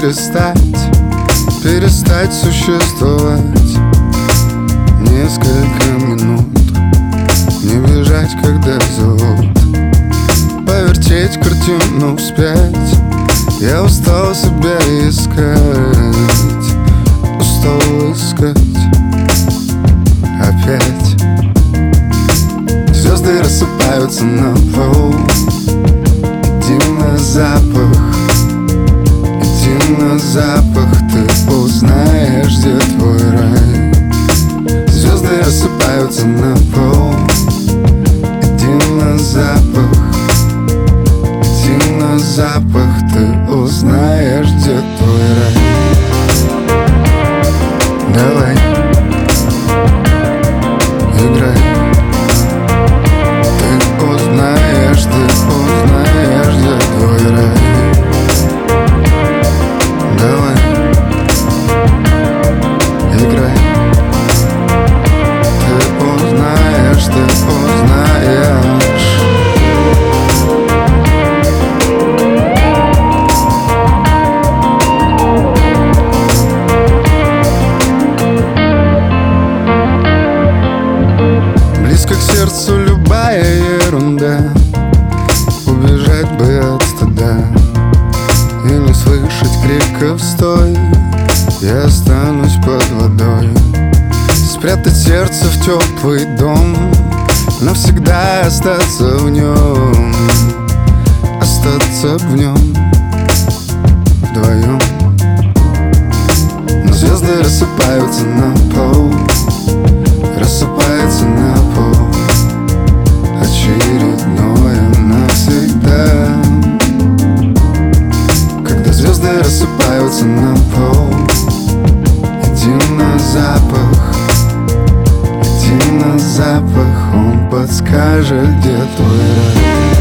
перестать существовать. Несколько минут не бежать, когда зовут, повертеть картину вспять. Я устал себя искать, устал искать опять. Звезды рассыпаются на пол. Иди на запах, иди на запах, ты узнаешь, где твой рай. Звезды рассыпаются на пол. Иди на запах, иди на запах, ты узнаешь, где твой рай. Давай, играй. Ты узнаешь, где твой рай. Давай, играй. Ты узнаешь, Близко к сердцу любая ерунда. Убежать бы от стыда и не слышать криков «стой!» Я останусь под водой. Спрятать сердце в теплый дом, навсегда остаться в нем, остаться в нем вдвоем. Но звезды рассыпаются на пол, рассыпаются на пол, очередное навсегда. Когда звезды рассыпаются на пол, иди на запах, иди на запах, он подскажет, где твой рай.